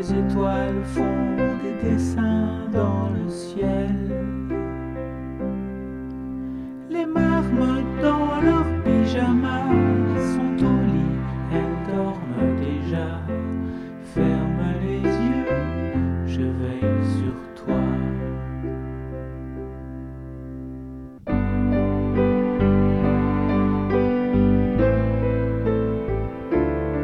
les étoiles font des dessins dans le ciel.